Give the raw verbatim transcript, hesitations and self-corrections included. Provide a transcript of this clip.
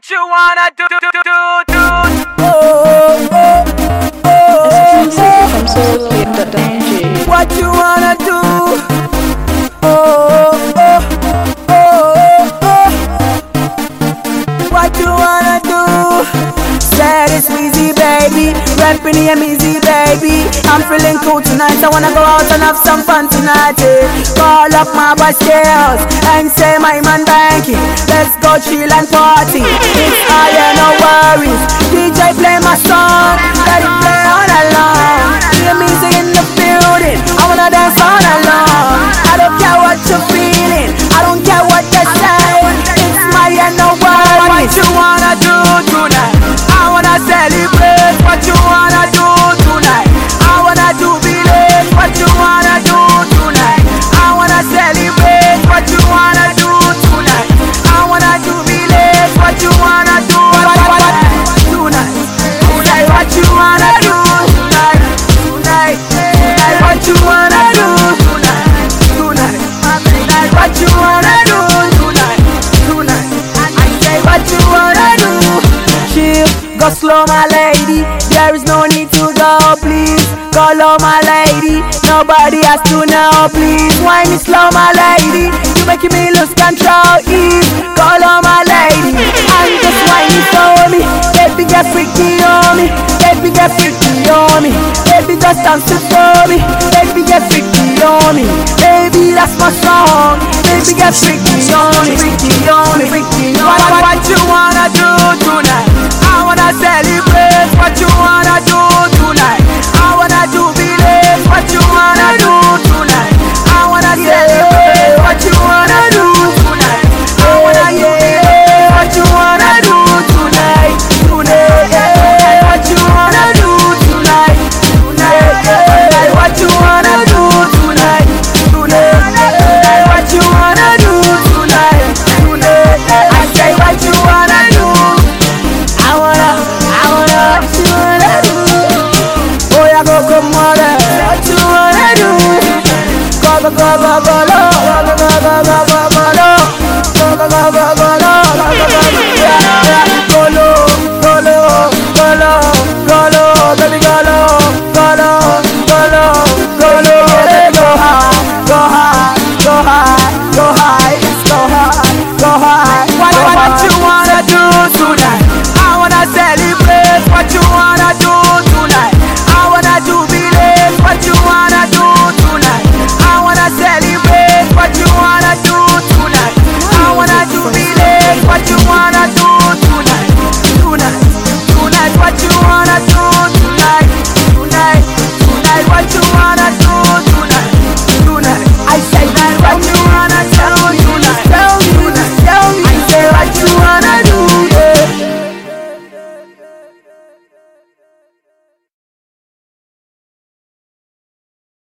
What you wanna do, do, do, do, do? Oh, oh, oh, From Soul Flip dot N G. what you wanna do? Oh, oh, oh, oh, what you wanna do? Said it's Weezy, baby, rapping the easy, baby. I'm feeling cool tonight, I wanna go out and have some fun tonight, eh. Call up my boss girls and say my man banking. Let's go chill and party, it's higher, no worries. D J play my song, let it play all along. Hear music in the building, I wanna dance all along. I don't care what you're feeling, I don't care what they say. It's my end, no worries. What you wanna do tonight? I wanna celebrate. What you wanna do tonight? I wanna do village. What you wanna do tonight? I wanna celebrate. What you wanna do tonight? I wanna do village. What you wanna do what, what, what, tonight? Say what you wanna do tonight, tonight, tonight. What you wanna do tonight, tonight, tonight. What you wanna do tonight, tonight. I say what you wanna do. Chill, go slow, my lady. There is no need to go, please. Go low, my lady. Nobody has to know, please. Wine is slow, my lady. You making me lose control, ease. Go low, my lady. And just wine is on me. Baby, get freaky on me. Baby, get freaky on me. Baby, just dance it for me. Baby, get freaky on me. Baby, that's my song. Baby, get freaky on me. Freaky on me. Freaky on me. What, what, what you wanna do?